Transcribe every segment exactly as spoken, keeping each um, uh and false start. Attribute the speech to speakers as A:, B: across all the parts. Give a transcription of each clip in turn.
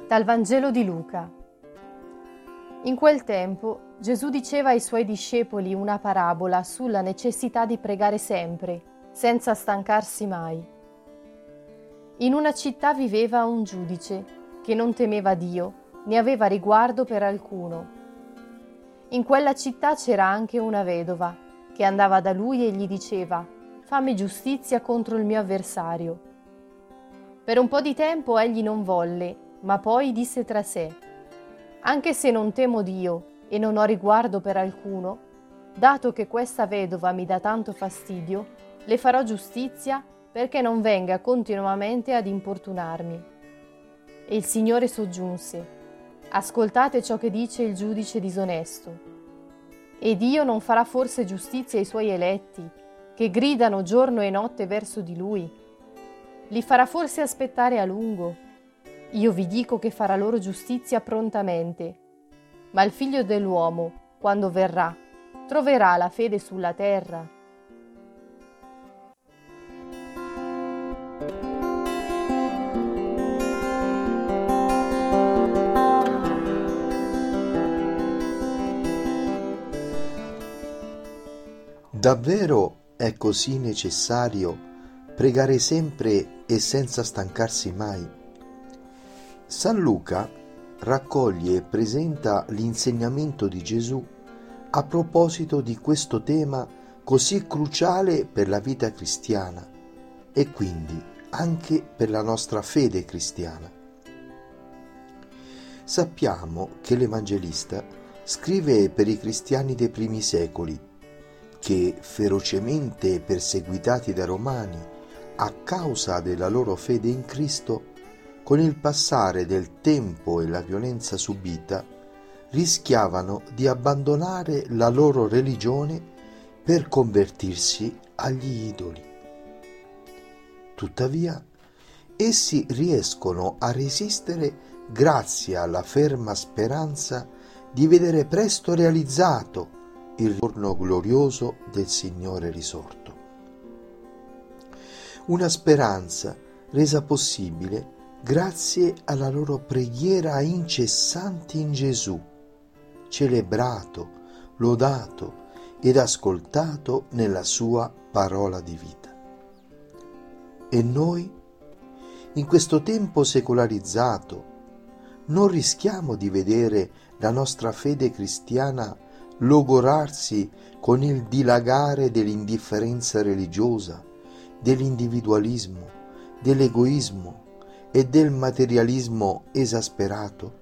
A: Dal Vangelo di Luca. In quel tempo Gesù diceva ai suoi discepoli una parabola sulla necessità di pregare sempre, senza stancarsi mai. In una città viveva un giudice che non temeva Dio né aveva riguardo per alcuno. In quella città c'era anche una vedova che andava da lui e gli diceva: «Fammi giustizia contro il mio avversario». Per un po' di tempo egli non volle, ma poi disse tra sé: «Anche se non temo Dio e non ho riguardo per alcuno, dato che questa vedova mi dà tanto fastidio, le farò giustizia perché non venga continuamente ad importunarmi». E il Signore soggiunse: «Ascoltate ciò che dice il giudice disonesto. E Dio non farà forse giustizia ai suoi eletti, che gridano giorno e notte verso di Lui? Li farà forse aspettare a lungo? Io vi dico che farà loro giustizia prontamente. Ma il Figlio dell'uomo, quando verrà, troverà la fede sulla terra?»
B: Davvero è così necessario pregare sempre e senza stancarsi mai? San Luca raccoglie e presenta l'insegnamento di Gesù a proposito di questo tema così cruciale per la vita cristiana e quindi anche per la nostra fede cristiana. Sappiamo che l'Evangelista scrive per i cristiani dei primi secoli che, ferocemente perseguitati dai Romani a causa della loro fede in Cristo, con il passare del tempo e la violenza subita, rischiavano di abbandonare la loro religione per convertirsi agli idoli. Tuttavia, essi riescono a resistere grazie alla ferma speranza di vedere presto realizzato il ritorno glorioso del Signore risorto. Una speranza resa possibile grazie alla loro preghiera incessante in Gesù, celebrato, lodato ed ascoltato nella sua parola di vita. E noi, in questo tempo secolarizzato, non rischiamo di vedere la nostra fede cristiana logorarsi con il dilagare dell'indifferenza religiosa, dell'individualismo, dell'egoismo e del materialismo esasperato?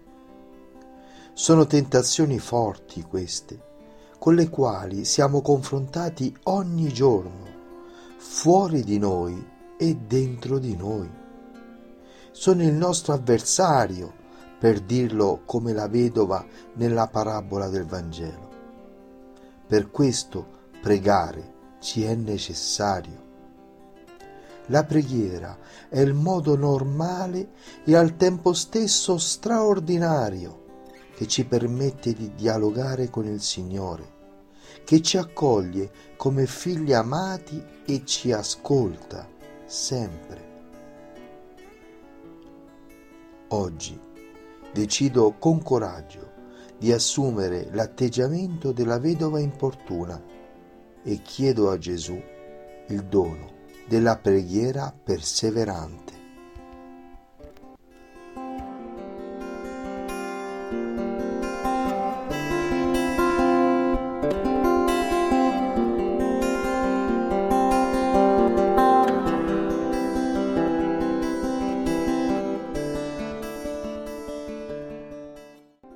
B: Sono tentazioni forti queste, con le quali siamo confrontati ogni giorno, fuori di noi e dentro di noi. Sono il nostro avversario, per dirlo come la vedova nella parabola del Vangelo. Per questo pregare ci è necessario. La preghiera è il modo normale e al tempo stesso straordinario che ci permette di dialogare con il Signore, che ci accoglie come figli amati e ci ascolta sempre. Oggi decido con coraggio di assumere l'atteggiamento della vedova importuna e chiedo a Gesù il dono della preghiera perseverante.